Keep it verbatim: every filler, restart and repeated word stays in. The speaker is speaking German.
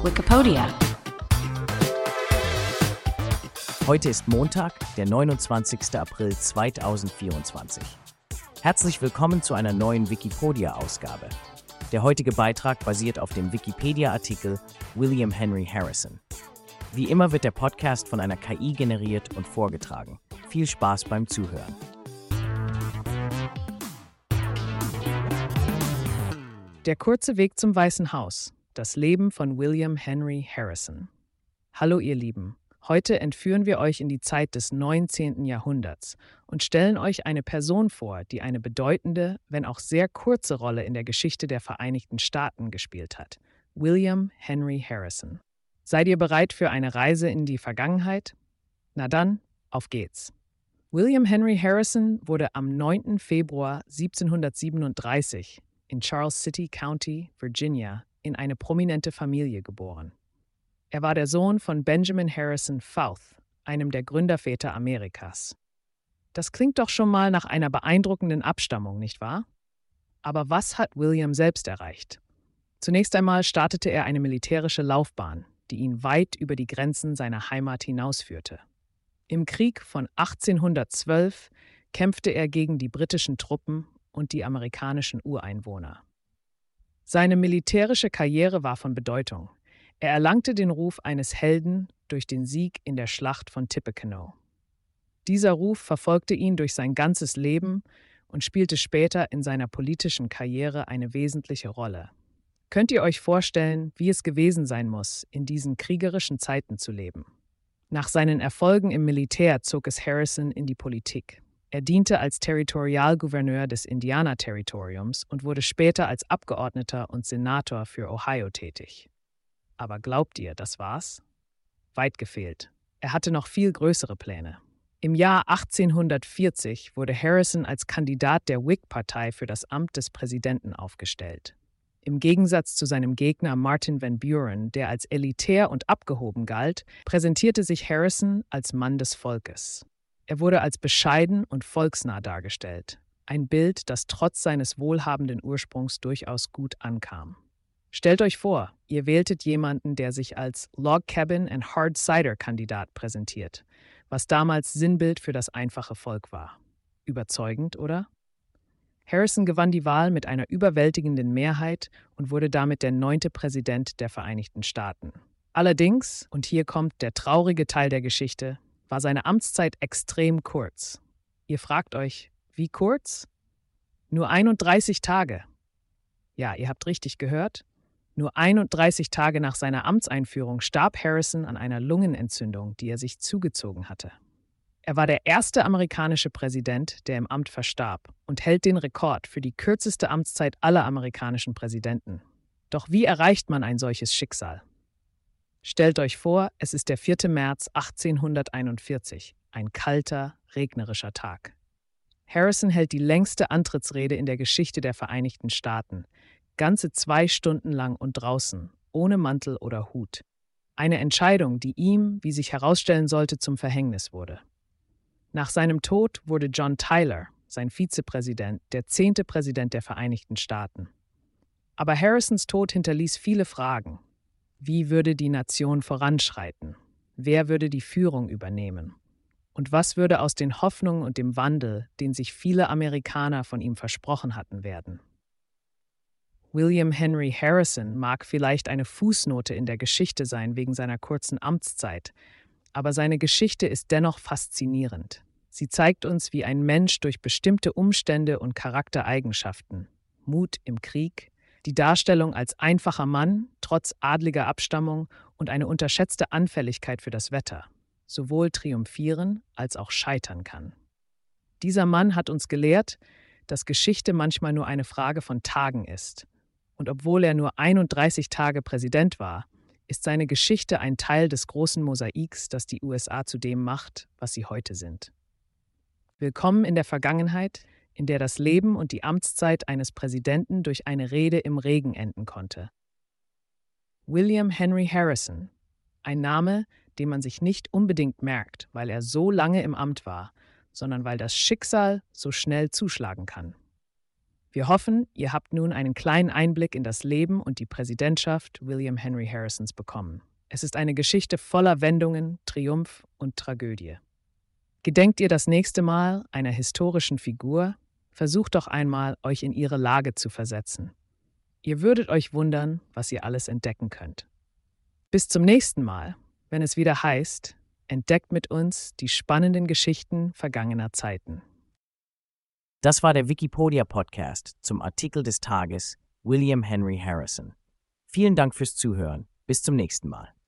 Wikipedia. Heute ist Montag, der neunundzwanzigster April zweitausendvierundzwanzig. Herzlich willkommen zu einer neuen Wikipedia-Ausgabe. Der heutige Beitrag basiert auf dem Wikipedia-Artikel William Henry Harrison. Wie immer wird der Podcast von einer K I generiert und vorgetragen. Viel Spaß beim Zuhören. Der kurze Weg zum Weißen Haus. Das Leben von William Henry Harrison. Hallo ihr Lieben. Heute entführen wir euch in die Zeit des neunzehnten Jahrhunderts und stellen euch eine Person vor, die eine bedeutende, wenn auch sehr kurze Rolle in der Geschichte der Vereinigten Staaten gespielt hat. William Henry Harrison. Seid ihr bereit für eine Reise in die Vergangenheit? Na dann, auf geht's. William Henry Harrison wurde am neunten Februar siebzehnhundertsiebenunddreißig in Charles City County, Virginia, in eine prominente Familie geboren. Er war der Sohn von Benjamin Harrison Fouth, einem der Gründerväter Amerikas. Das klingt doch schon mal nach einer beeindruckenden Abstammung, nicht wahr? Aber was hat William selbst erreicht? Zunächst einmal startete er eine militärische Laufbahn, die ihn weit über die Grenzen seiner Heimat hinausführte. Im Krieg von achtzehnhundertzwölf kämpfte er gegen die britischen Truppen und die amerikanischen Ureinwohner. Seine militärische Karriere war von Bedeutung. Er erlangte den Ruf eines Helden durch den Sieg in der Schlacht von Tippecanoe. Dieser Ruf verfolgte ihn durch sein ganzes Leben und spielte später in seiner politischen Karriere eine wesentliche Rolle. Könnt ihr euch vorstellen, wie es gewesen sein muss, in diesen kriegerischen Zeiten zu leben? Nach seinen Erfolgen im Militär zog es Harrison in die Politik. Er diente als Territorialgouverneur des Indiana-Territoriums und wurde später als Abgeordneter und Senator für Ohio tätig. Aber glaubt ihr, das war's? Weit gefehlt. Er hatte noch viel größere Pläne. Im Jahr achtzehnhundertvierzig wurde Harrison als Kandidat der Whig-Partei für das Amt des Präsidenten aufgestellt. Im Gegensatz zu seinem Gegner Martin Van Buren, der als elitär und abgehoben galt, präsentierte sich Harrison als Mann des Volkes. Er wurde als bescheiden und volksnah dargestellt, ein Bild, das trotz seines wohlhabenden Ursprungs durchaus gut ankam. Stellt euch vor, ihr wähltet jemanden, der sich als Log Cabin and Hard Cider Kandidat präsentiert, was damals Sinnbild für das einfache Volk war. Überzeugend, oder? Harrison gewann die Wahl mit einer überwältigenden Mehrheit und wurde damit der neunte Präsident der Vereinigten Staaten. Allerdings, und hier kommt der traurige Teil der Geschichte, war seine Amtszeit extrem kurz. Ihr fragt euch, wie kurz? Nur einunddreißig Tage. Ja, ihr habt richtig gehört. Nur einunddreißig Tage nach seiner Amtseinführung starb Harrison an einer Lungenentzündung, die er sich zugezogen hatte. Er war der erste amerikanische Präsident, der im Amt verstarb und hält den Rekord für die kürzeste Amtszeit aller amerikanischen Präsidenten. Doch wie erreicht man ein solches Schicksal? Stellt euch vor, es ist der vierte März achtzehnhunderteinundvierzig, ein kalter, regnerischer Tag. Harrison hält die längste Antrittsrede in der Geschichte der Vereinigten Staaten, ganze zwei Stunden lang und draußen, ohne Mantel oder Hut. Eine Entscheidung, die ihm, wie sich herausstellen sollte, zum Verhängnis wurde. Nach seinem Tod wurde John Tyler, sein Vizepräsident, der zehnte Präsident der Vereinigten Staaten. Aber Harrisons Tod hinterließ viele Fragen. Wie würde die Nation voranschreiten? Wer würde die Führung übernehmen? Und was würde aus den Hoffnungen und dem Wandel, den sich viele Amerikaner von ihm versprochen hatten, werden? William Henry Harrison mag vielleicht eine Fußnote in der Geschichte sein wegen seiner kurzen Amtszeit, aber seine Geschichte ist dennoch faszinierend. Sie zeigt uns, wie ein Mensch durch bestimmte Umstände und Charaktereigenschaften, Mut im Krieg, die Darstellung als einfacher Mann, trotz adliger Abstammung und eine unterschätzte Anfälligkeit für das Wetter, sowohl triumphieren als auch scheitern kann. Dieser Mann hat uns gelehrt, dass Geschichte manchmal nur eine Frage von Tagen ist. Und obwohl er nur einunddreißig Tage Präsident war, ist seine Geschichte ein Teil des großen Mosaiks, das die U S A zu dem macht, was sie heute sind. Willkommen in der Vergangenheit, in der das Leben und die Amtszeit eines Präsidenten durch eine Rede im Regen enden konnte. William Henry Harrison, ein Name, den man sich nicht unbedingt merkt, weil er so lange im Amt war, sondern weil das Schicksal so schnell zuschlagen kann. Wir hoffen, ihr habt nun einen kleinen Einblick in das Leben und die Präsidentschaft William Henry Harrisons bekommen. Es ist eine Geschichte voller Wendungen, Triumph und Tragödie. Gedenkt ihr das nächste Mal einer historischen Figur? Versucht doch einmal, euch in ihre Lage zu versetzen. Ihr würdet euch wundern, was ihr alles entdecken könnt. Bis zum nächsten Mal, wenn es wieder heißt, entdeckt mit uns die spannenden Geschichten vergangener Zeiten. Das war der Wikipedia-Podcast zum Artikel des Tages William Henry Harrison. Vielen Dank fürs Zuhören. Bis zum nächsten Mal.